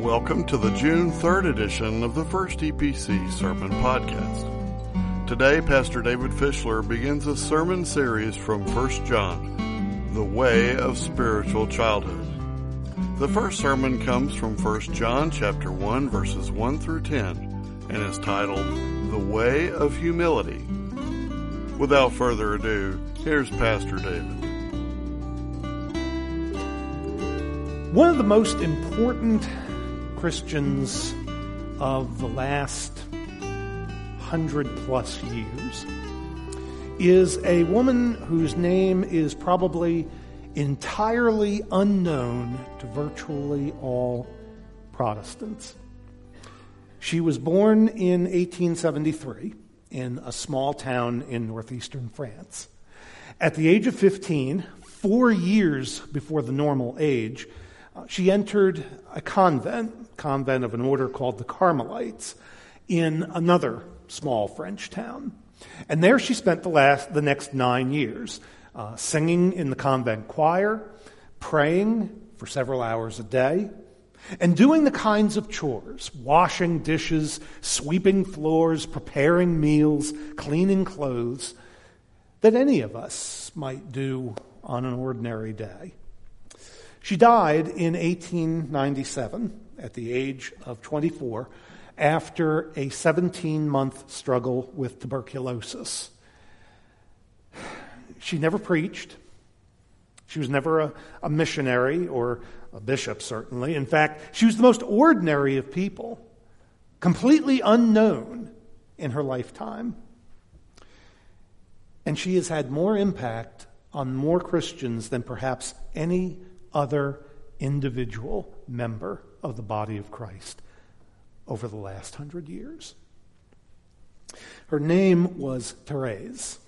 Welcome to the June 3rd edition of the First EPC Sermon Podcast. Today, Pastor David Fischler begins a sermon series from 1 John, The Way of Spiritual Childhood. The first sermon comes from 1 John chapter 1, verses 1 through 10, and is titled, The Way of Humility. Without further ado, here's Pastor David. One of the most important Christians of the last 100+ years is a woman whose name is probably entirely unknown to virtually all Protestants. She was born in 1873 in a small town in northeastern France. At the age of 15, 4 years before the normal age, she entered a convent of an order called the Carmelites in another small French town. And there she spent the next 9 years, singing in the convent choir, praying for several hours a day, and doing the kinds of chores, washing dishes, sweeping floors, preparing meals, cleaning clothes, that any of us might do on an ordinary day. She died in 1897 at the age of 24 after a 17-month struggle with tuberculosis. She never preached. She was never a missionary or a bishop, certainly. In fact, she was the most ordinary of people, completely unknown in her lifetime. And she has had more impact on more Christians than perhaps any other individual member of the body of Christ over the last 100 years. Her name was Therese,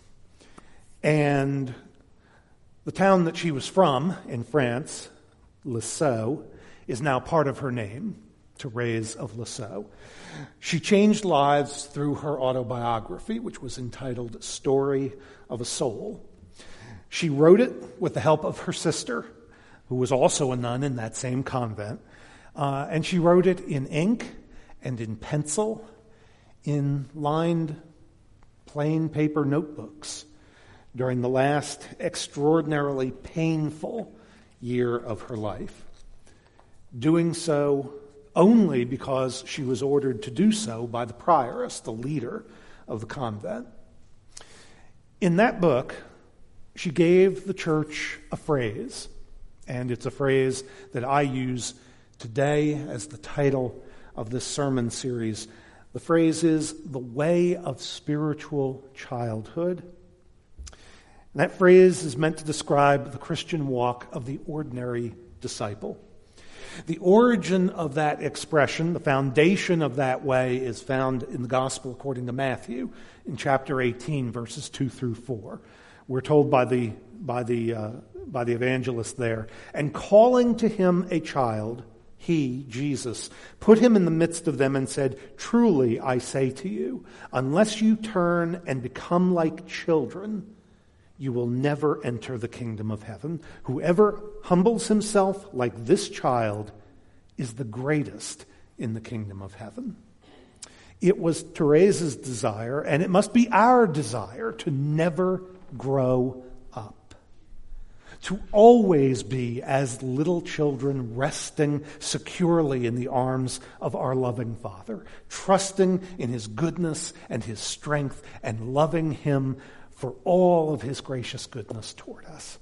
and the town that she was from in France, Lisieux, is now part of her name, Therese of Lisieux. She changed lives through her autobiography, which was entitled Story of a Soul. She wrote it with the help of her sister, who was also a nun in that same convent. And she wrote it in ink and in pencil, in lined plain paper notebooks during the last extraordinarily painful year of her life, doing so only because she was ordered to do so by the prioress, the leader of the convent. In that book, she gave the church a phrase, and it's a phrase that I use today as the title of this sermon series. The phrase is the way of spiritual childhood. And that phrase is meant to describe the Christian walk of the ordinary disciple. The origin of that expression, the foundation of that way, is found in the Gospel according to Matthew in chapter 18, verses 2 through 4. We're told by the evangelist there, and calling to him a child, he, Jesus, put him in the midst of them and said, "Truly I say to you, unless you turn and become like children, you will never enter the kingdom of heaven. Whoever humbles himself like this child is the greatest in the kingdom of heaven." It was Therese's desire, and it must be our desire, to never grow up, to always be as little children, resting securely in the arms of our loving Father, trusting in His goodness and His strength, and loving Him for all of His gracious goodness toward us.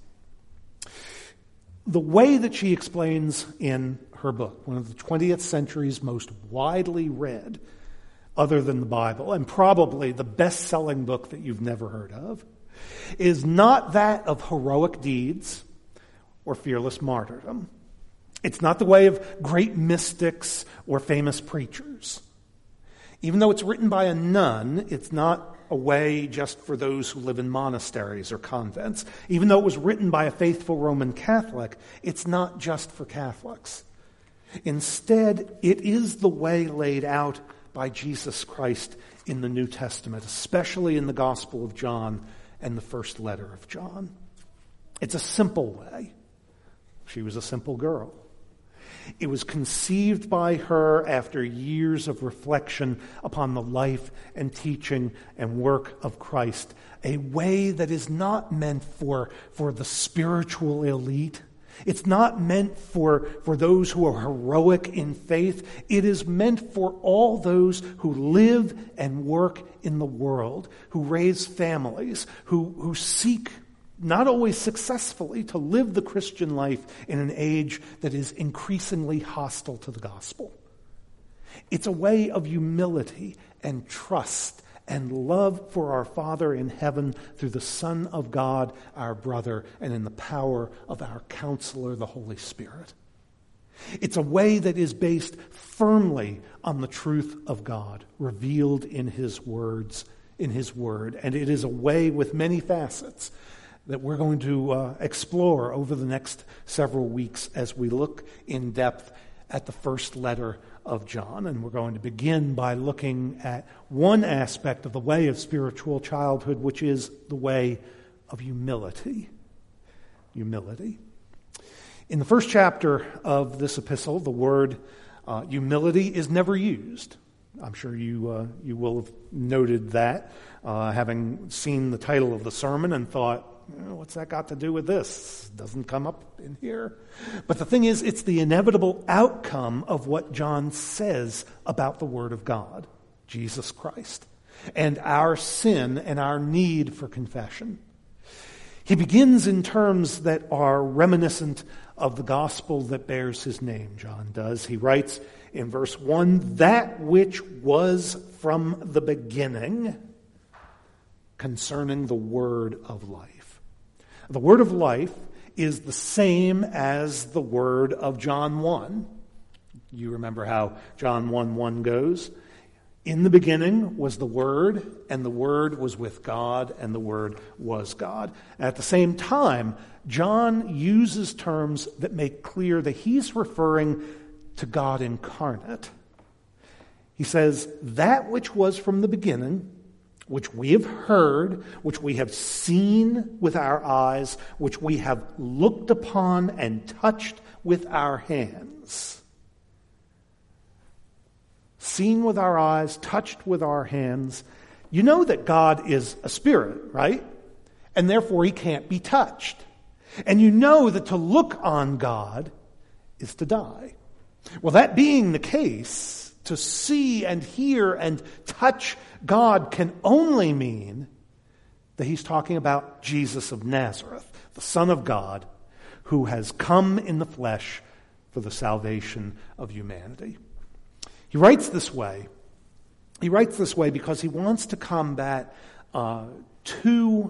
The way that she explains in her book, one of the 20th century's most widely read, other than the Bible, and probably the best-selling book that you've never heard of, is not that of heroic deeds or fearless martyrdom. It's not the way of great mystics or famous preachers. Even though it's written by a nun, it's not a way just for those who live in monasteries or convents. Even though it was written by a faithful Roman Catholic, it's not just for Catholics. Instead, it is the way laid out by Jesus Christ in the New Testament, especially in the Gospel of John and the first letter of John. It's a simple way. She was a simple girl. It was conceived by her after years of reflection upon the life and teaching and work of Christ, a way that is not meant for the spiritual elite. It's not meant for those who are heroic in faith. It is meant for all those who live and work in the world, who raise families, who seek, not always successfully, to live the Christian life in an age that is increasingly hostile to the gospel. It's a way of humility and trust and love for our Father in heaven through the Son of God, our brother, and in the power of our Counselor, the Holy Spirit. It's a way that is based firmly on the truth of God, revealed in His words, in His Word. And it is a way with many facets that we're going to explore over the next several weeks as we look in depth at the first letter of John. And we're going to begin by looking at one aspect of the way of spiritual childhood, which is the way of humility. Humility. In the first chapter of this epistle, the word humility is never used. I'm sure you will have noted that, having seen the title of the sermon and thought, what's that got to do with this? Doesn't come up in here. But the thing is, it's the inevitable outcome of what John says about the Word of God, Jesus Christ, and our sin and our need for confession. He begins in terms that are reminiscent of the gospel that bears his name, John does. He writes in verse 1, "That which was from the beginning concerning the word of life." The word of life is the same as the word of John 1. You remember how John 1:1 goes. In the beginning was the Word, and the Word was with God, and the Word was God. At the same time, John uses terms that make clear that he's referring to God incarnate. He says, that which was from the beginning, which we have heard, which we have seen with our eyes, which we have looked upon and touched with our hands. Seen with our eyes, touched with our hands. You know that God is a spirit, right? And therefore he can't be touched. And you know that to look on God is to die. Well, that being the case, to see and hear and touch God can only mean that he's talking about Jesus of Nazareth, the Son of God, who has come in the flesh for the salvation of humanity. He writes this way. He writes this way because he wants to combat two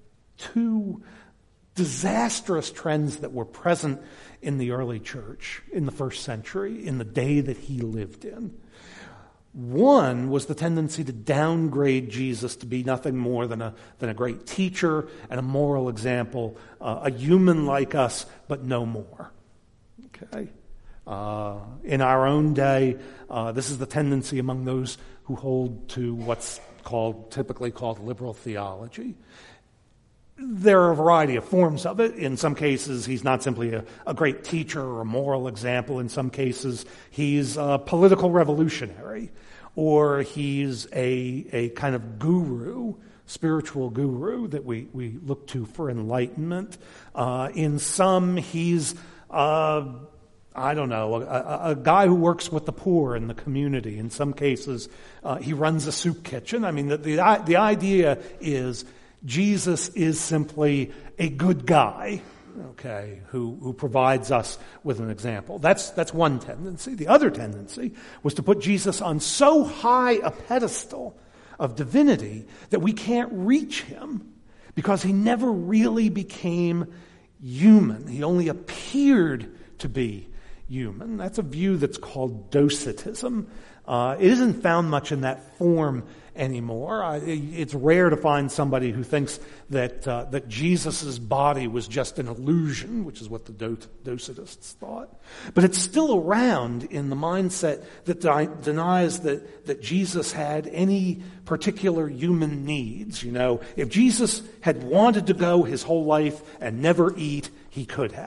disastrous trends that were present in the early church, in the first century, in the day that he lived in. One was the tendency to downgrade Jesus to be nothing more than a great teacher and a moral example, a human like us, but no more. Okay? In our own day, this is the tendency among those who hold to what's typically called liberal theology. There are a variety of forms of it. In some cases, he's not simply a great teacher or a moral example. In some cases, he's a political revolutionary, or he's a kind of guru, spiritual guru that we look to for enlightenment. In some, he's a guy who works with the poor in the community. In some cases, he runs a soup kitchen. I mean, the idea is Jesus is simply a good guy, okay, who provides us with an example. That's one tendency. The other tendency was to put Jesus on so high a pedestal of divinity that we can't reach him because he never really became human. He only appeared to be human. That's a view that's called Docetism. It isn't found much in that form anymore. It's rare to find somebody who thinks that Jesus' body was just an illusion, which is what the Docetists thought. But it's still around in the mindset that denies that Jesus had any particular human needs. You know, if Jesus had wanted to go his whole life and never eat, he could have.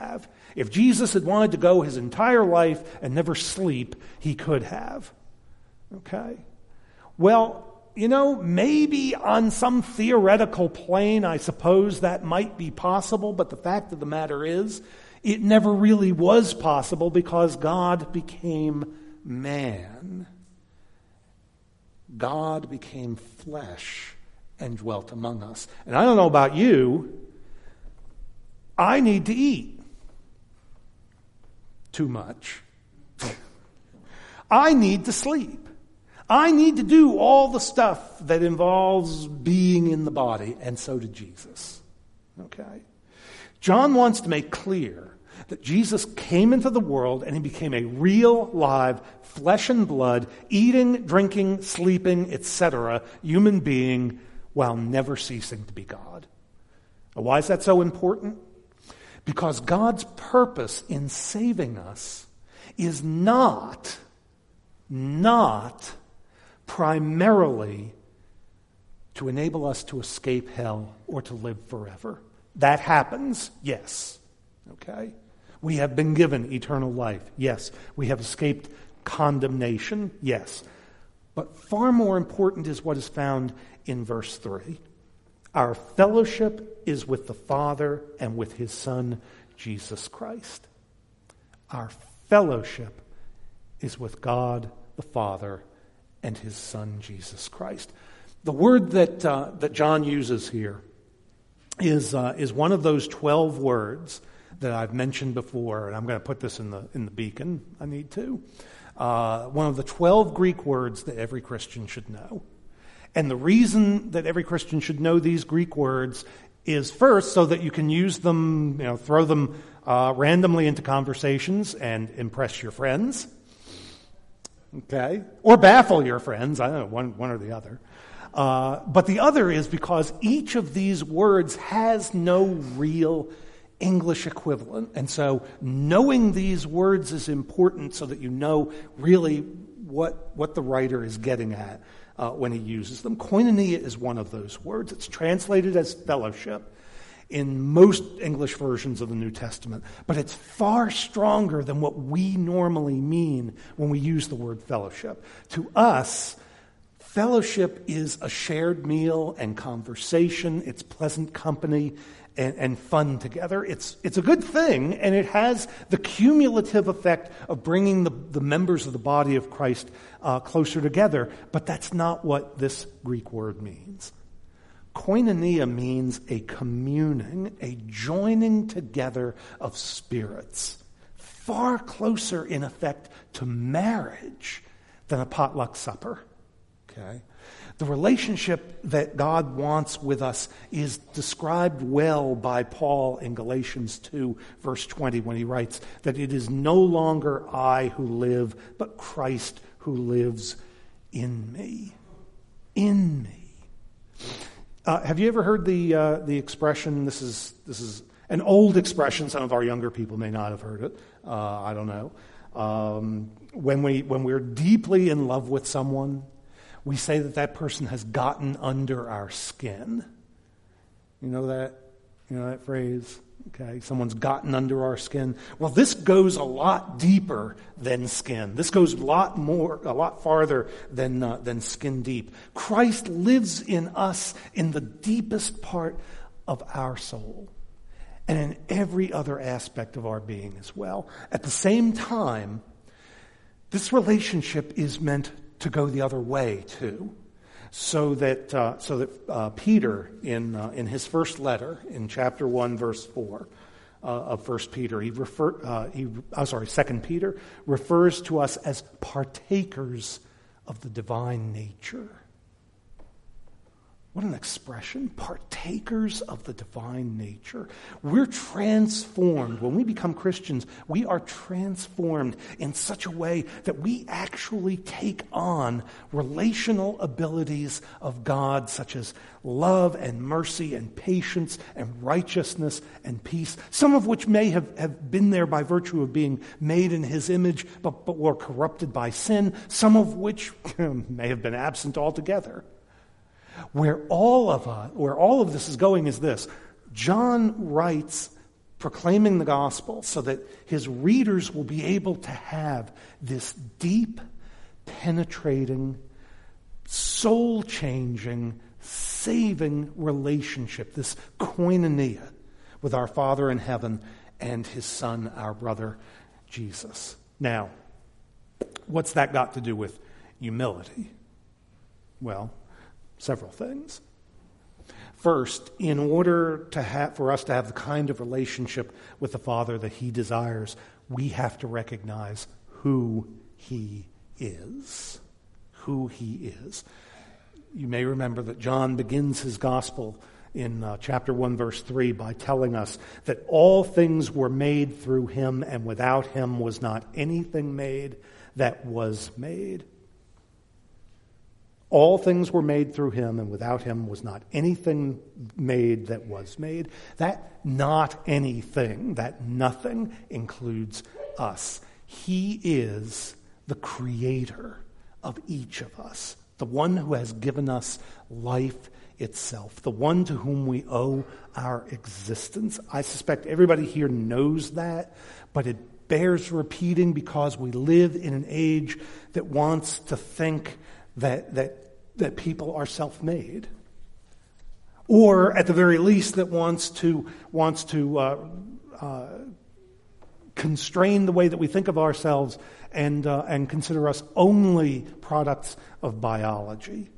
If Jesus had wanted to go his entire life and never sleep, he could have. Okay? Well, maybe on some theoretical plane, I suppose that might be possible, but the fact of the matter is, it never really was possible because God became man. God became flesh and dwelt among us. And I don't know about you, I need to eat too much. I need to sleep. I need to do all the stuff that involves being in the body, and so did Jesus. Okay? John wants to make clear that Jesus came into the world and he became a real, live, flesh and blood, eating, drinking, sleeping, etc., human being while never ceasing to be God. Now, why is that so important? Because God's purpose in saving us is not primarily to enable us to escape hell or to live forever. That happens, yes. Okay? We have been given eternal life, yes. We have escaped condemnation, yes. But far more important is what is found in verse 3. Our fellowship is with the Father and with his Son, Jesus Christ. Our fellowship is with God the Father and his Son, Jesus Christ. The word that John uses here is one of those 12 words that I've mentioned before, and I'm going to put this in the beacon. I need to. One of the 12 Greek words that every Christian should know. And the reason that every Christian should know these Greek words is first so that you can use them, throw them randomly into conversations and impress your friends. Okay? Or baffle your friends. I don't know, one or the other. But the other is because each of these words has no real English equivalent. And so knowing these words is important so that you know really what the writer is getting at when he uses them. Koinonia is one of those words. It's translated as fellowship in most English versions of the New Testament, but it's far stronger than what we normally mean when we use the word fellowship. To us, fellowship is a shared meal and conversation. It's pleasant company and fun together. It's a good thing, and it has the cumulative effect of bringing the members of the body of Christ closer together, but that's not what this Greek word means. Koinonia means a communing, a joining together of spirits, far closer in effect to marriage than a potluck supper. Okay? The relationship that God wants with us is described well by Paul in Galatians 2, verse 20, when he writes that it is no longer I who live, but Christ who lives in me. In me. Have you ever heard the expression? This is an old expression. Some of our younger people may not have heard it. I don't know. When we're deeply in love with someone, we say that person has gotten under our skin. You know that phrase? Okay, someone's gotten under our skin. Well, this goes a lot deeper than skin. This goes a lot farther than skin deep. Christ lives in us in the deepest part of our soul and in every other aspect of our being as well. At the same time, this relationship is meant to go the other way too. So that Peter, in his first letter, in chapter 1, verse 4 of 1 Peter, 2 Peter, refers to us as partakers of the divine nature. What an expression. Partakers of the divine nature. We're transformed. When we become Christians, we are transformed in such a way that we actually take on relational abilities of God, such as love and mercy and patience and righteousness and peace, some of which may have been there by virtue of being made in his image, but were corrupted by sin, some of which may have been absent altogether. Where all of this is going is this. John writes proclaiming the gospel so that his readers will be able to have this deep, penetrating, soul-changing, saving relationship, this koinonia with our Father in heaven and his Son, our brother, Jesus. Now, what's that got to do with humility? Well, several things. First, in order for us to have the kind of relationship with the Father that he desires, we have to recognize who he is. Who he is. You may remember that John begins his gospel in chapter 1, verse 3 by telling us that all things were made through him, and without him was not anything made that was made. All things were made through him, and without him was not anything made that was made. That not anything, that nothing, includes us. He is the creator of each of us, the one who has given us life itself, the one to whom we owe our existence. I suspect everybody here knows that, but it bears repeating because we live in an age that wants to think that people are self-made, or at the very least that wants to constrain the way that we think of ourselves and consider us only products of biology.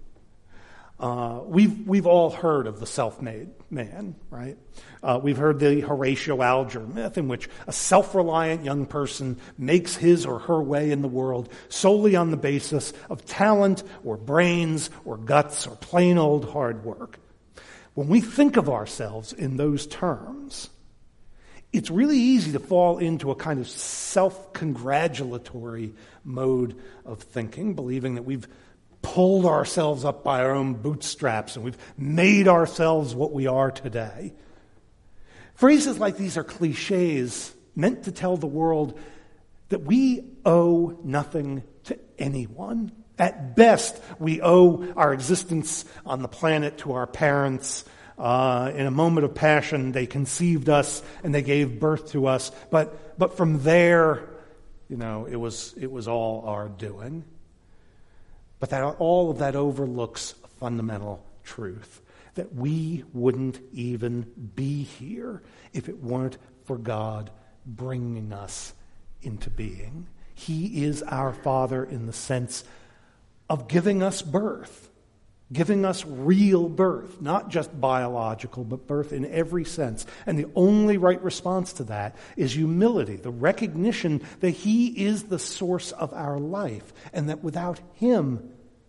We've all heard of the self-made man, right? We've heard the Horatio Alger myth, in which a self-reliant young person makes his or her way in the world solely on the basis of talent or brains or guts or plain old hard work. When we think of ourselves in those terms, it's really easy to fall into a kind of self-congratulatory mode of thinking, believing that we've pulled ourselves up by our own bootstraps and we've made ourselves what we are today. Phrases like these are cliches meant to tell the world that we owe nothing to anyone. At best, we owe our existence on the planet to our parents. In a moment of passion, they conceived us and they gave birth to us. But from there, it was all our doing. But all of that overlooks a fundamental truth, that we wouldn't even be here if it weren't for God bringing us into being. He is our Father in the sense of giving us birth, giving us real birth, not just biological, but birth in every sense. And the only right response to that is humility, the recognition that he is the source of our life, and that without him,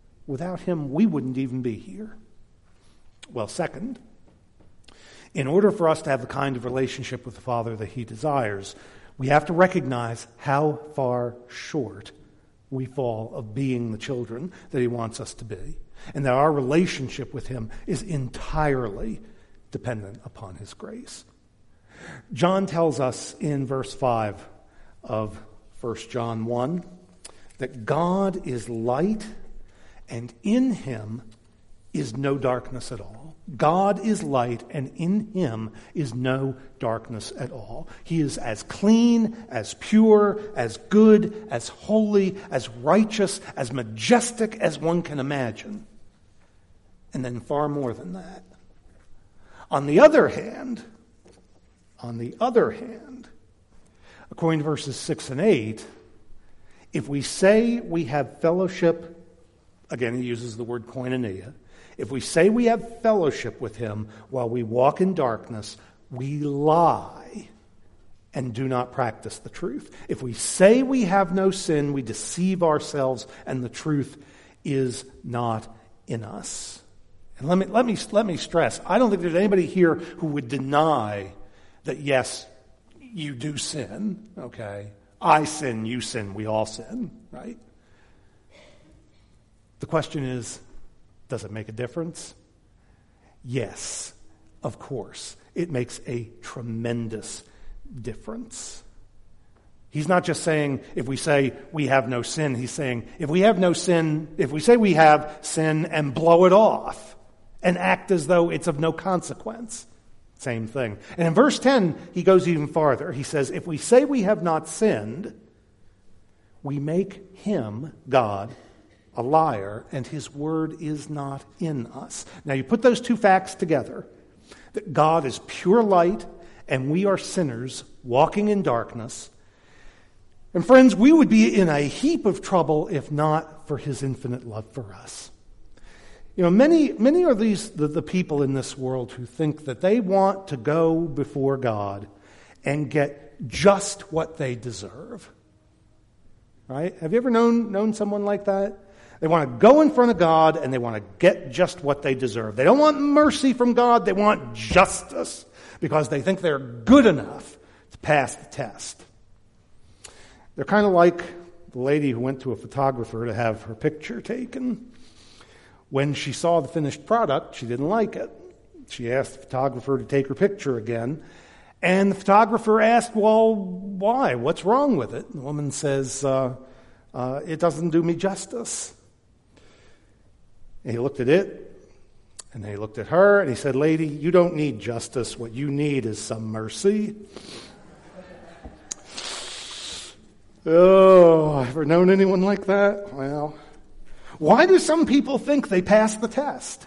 we wouldn't even be here. Well, second, in order for us to have the kind of relationship with the Father that he desires, we have to recognize how far short we fall of being the children that he wants us to be, and that our relationship with him is entirely dependent upon his grace. John tells us in verse 5 of 1 John 1 that God is light, and in him is no darkness at all. God is light, and in him is no darkness at all. He is as clean, as pure, as good, as holy, as righteous, as majestic as one can imagine. And then far more than that. On the other hand, according to verses 6 and 8, if we say we have fellowship, again, he uses the word koinonia. If we say we have fellowship with him while we walk in darkness, we lie and do not practice the truth. If we say we have no sin, we deceive ourselves, and the truth is not in us. And let me stress, I don't think there's anybody here who would deny that, yes, you do sin, okay? I sin, you sin, we all sin, right? The question is, does it make a difference? Yes, of course. It makes a tremendous difference. He's not just saying if we say we have no sin. He's saying if we have no sin, if we say we have sin and blow it off and act as though it's of no consequence, Same thing. And in verse 10, he goes even farther. He says, if we say we have not sinned, we make him, God, a liar, and his word is not in us. Now you put those two facts together, that God is pure light and we are sinners walking in darkness. And friends, we would be in a heap of trouble if not for his infinite love for us. You know, many are the people in this world who think that they want to go before God and get just what they deserve. Right? Have you ever known someone like that? They want to go in front of God and they want to get just what they deserve. They don't want mercy from God, they want justice because they think they're good enough to pass the test. They're kind of like the lady who went to a photographer to have her picture taken. When she saw the finished product, she didn't like it. She asked the photographer to take her picture again. And the photographer asked, well, why? What's wrong with it? And the woman says, it doesn't do me justice. And he looked at it, and then he looked at her, and he said, lady, you don't need justice. What you need is some mercy. Oh, ever known anyone like that? Well, why do some people think they pass the test?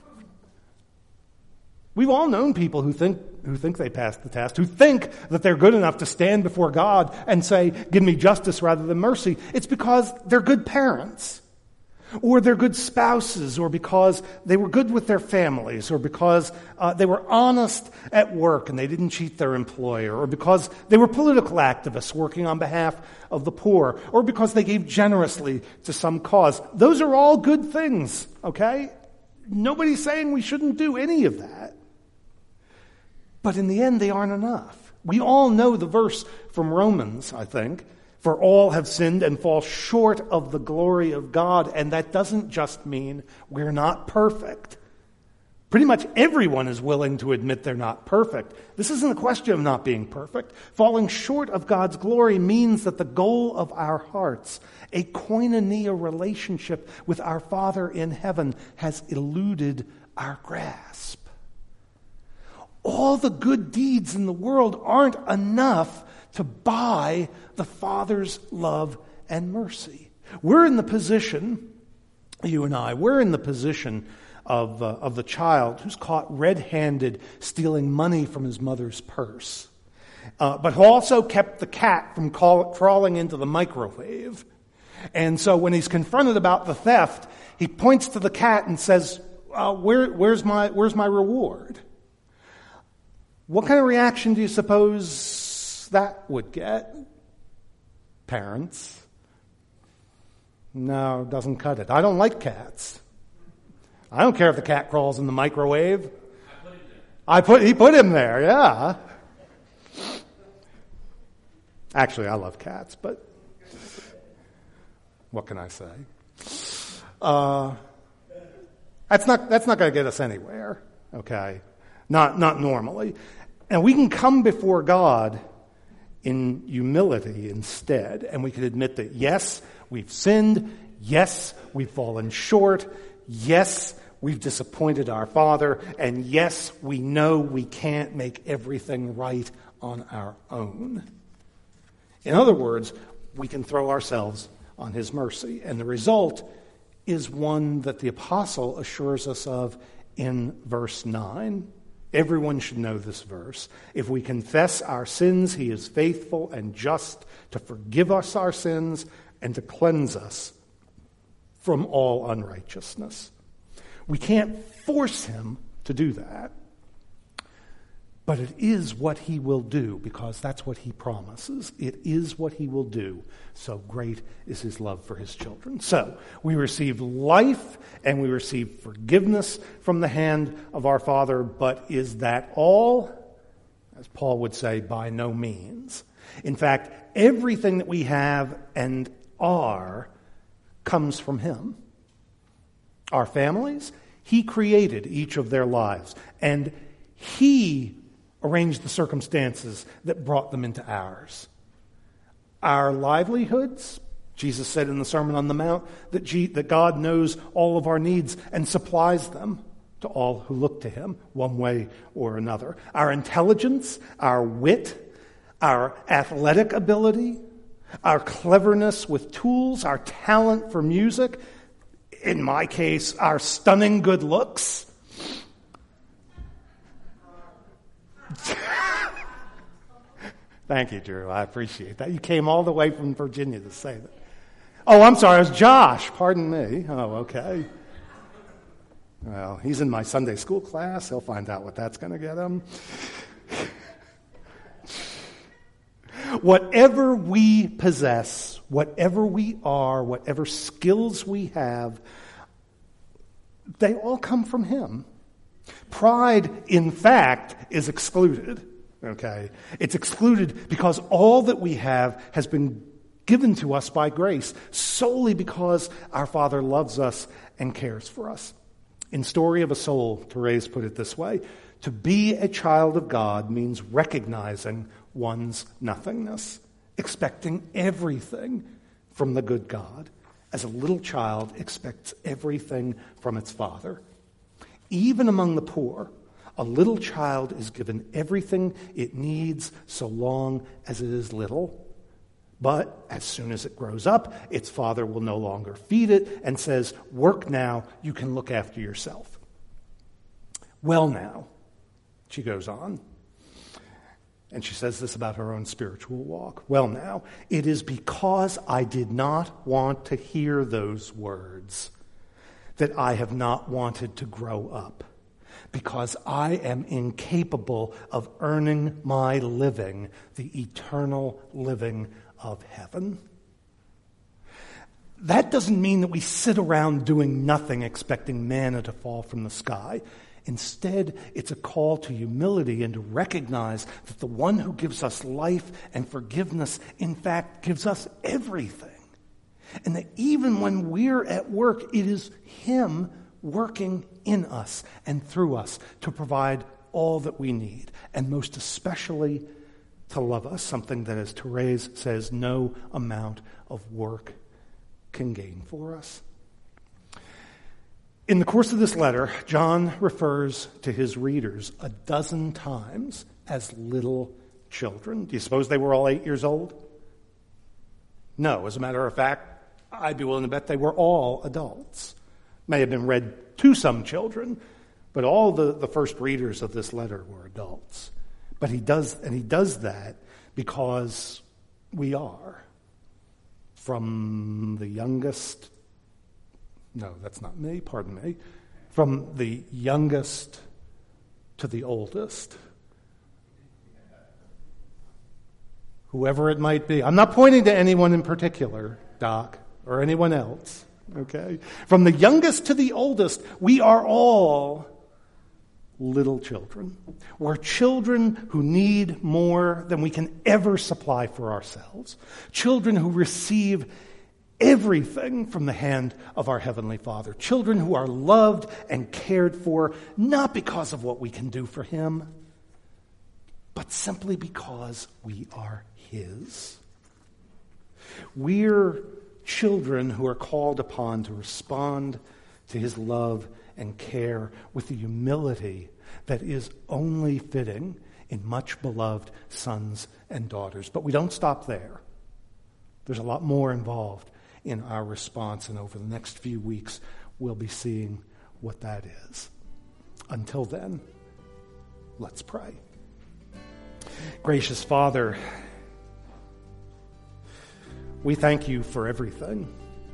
We've all known people who think they pass the test, who think that they're good enough to stand before God and say, give me justice rather than mercy. It's because they're good parents, or they're good spouses, or because they were good with their families, or because they were honest at work and they didn't cheat their employer, or because they were political activists working on behalf of the poor, or because they gave generously to some cause. Those are all good things, okay? Nobody's saying we shouldn't do any of that. But in the end, they aren't enough. We all know the verse from Romans, I think. For all have sinned and fall short of the glory of God. And that doesn't just mean we're not perfect. Pretty much everyone is willing to admit they're not perfect. This isn't a question of not being perfect. Falling short of God's glory means that the goal of our hearts, a koinonia relationship with our Father in heaven, has eluded our grasp. All the good deeds in the world aren't enough to buy the Father's love and mercy. We're in the position, you and I, we're in the position of the child who's caught red-handed stealing money from his mother's purse, but who also kept the cat from crawling into the microwave. And so when he's confronted about the theft, he points to the cat and says, where's my reward? What kind of reaction do you suppose that would get? Parents? No, it doesn't cut it. I don't like cats. I don't care if the cat crawls in the microwave. He put him there, yeah. Actually, I love cats, but what can I say? That's not going to get us anywhere, okay? Not normally. And we can come before God in humility instead, and we can admit that, yes, we've sinned, yes, we've fallen short, yes, we've disappointed our Father, and yes, we know we can't make everything right on our own. In other words, we can throw ourselves on His mercy, and the result is one that the apostle assures us of in verse 9. Everyone should know this verse. If we confess our sins, He is faithful and just to forgive us our sins and to cleanse us from all unrighteousness. We can't force Him to do that, but it is what He will do, because that's what He promises. It is what He will do. So great is His love for His children. So we receive life and we receive forgiveness from the hand of our Father, but is that all? As Paul would say, by no means. In fact, everything that we have and are comes from Him. Our families, He created each of their lives, and He arranged the circumstances that brought them into ours. Our livelihoods, Jesus said in the Sermon on the Mount that God knows all of our needs and supplies them. to all who look to him one way or another. Our intelligence, our wit, our athletic ability, our cleverness with tools, our talent for music, in my case, our stunning good looks. Thank you, Drew. I appreciate that. You came all the way from Virginia to say that. Oh, I'm sorry. It was Josh. Pardon me. Oh, okay. Well, he's in my Sunday school class. He'll find out what that's going to get him. Whatever we possess, whatever we are, whatever skills we have, they all come from him. Pride, in fact, is excluded. Okay? It's excluded because all that we have has been given to us by grace, solely because our Father loves us and cares for us. In Story of a Soul, Therese put it this way: to be a child of God means recognizing one's nothingness, expecting everything from the good God, as a little child expects everything from its father. Even among the poor, a little child is given everything it needs so long as it is little. But as soon as it grows up, its father will no longer feed it and says, "Work now, you can look after yourself." Well now, she goes on, and she says this about her own spiritual walk. Well now, it is because I did not want to hear those words that I have not wanted to grow up, because I am incapable of earning my living, the eternal living of heaven. That doesn't mean that we sit around doing nothing expecting manna to fall from the sky. Instead, it's a call to humility and to recognize that the one who gives us life and forgiveness, in fact, gives us everything. And that even when we're at work, it is him working in us and through us to provide all that we need, and most especially to love us, something that, as Therese says, no amount of work can gain for us. In the course of this letter, John refers to his readers a dozen times as little children. Do you suppose they were all 8 years old? No. As a matter of fact, I'd be willing to bet they were all adults. May have been read to some children, but all the first readers of this letter were adults. But he does that because we are. From the youngest, no, that's not me, pardon me. From the youngest to the oldest. Whoever it might be. I'm not pointing to anyone in particular, Doc, or anyone else, okay? From the youngest to the oldest, we are all little children. We're children who need more than we can ever supply for ourselves. Children who receive everything from the hand of our Heavenly Father. Children who are loved and cared for, not because of what we can do for Him, but simply because we are His. We're children who are called upon to respond to His love and care with the humility that is only fitting in much beloved sons and daughters. But we don't stop there. There's a lot more involved in our response, and over the next few weeks, we'll be seeing what that is. Until then, let's pray. Gracious Father, we thank you for everything.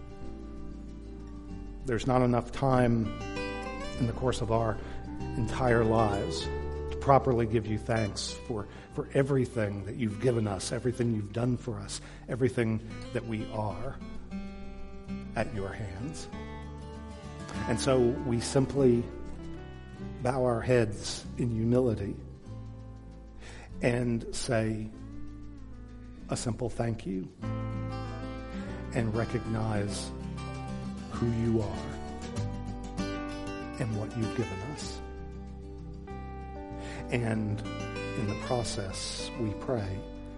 There's not enough time in the course of our entire lives to properly give you thanks for everything that you've given us, everything you've done for us, everything that we are at your hands. And so we simply bow our heads in humility and say a simple thank you and recognize who you are and what you've given us. And in the process, we pray,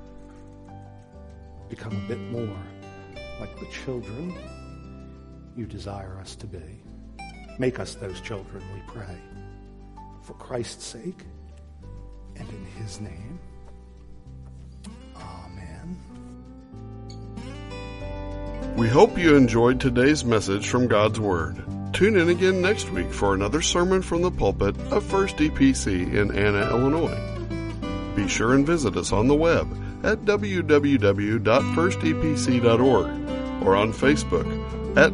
become a bit more like the children you desire us to be. Make us those children, we pray. for Christ's sake and in his name. Amen. We hope you enjoyed today's message from God's Word. Tune in again next week for another sermon from the pulpit of First EPC in Anna, Illinois. Be sure and visit us on the web at www.firstepc.org or on Facebook at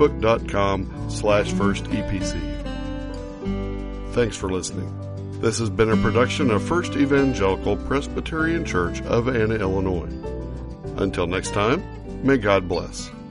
facebook.com/firstepc. Thanks for listening. This has been a production of First Evangelical Presbyterian Church of Anna, Illinois. Until next time, may God bless.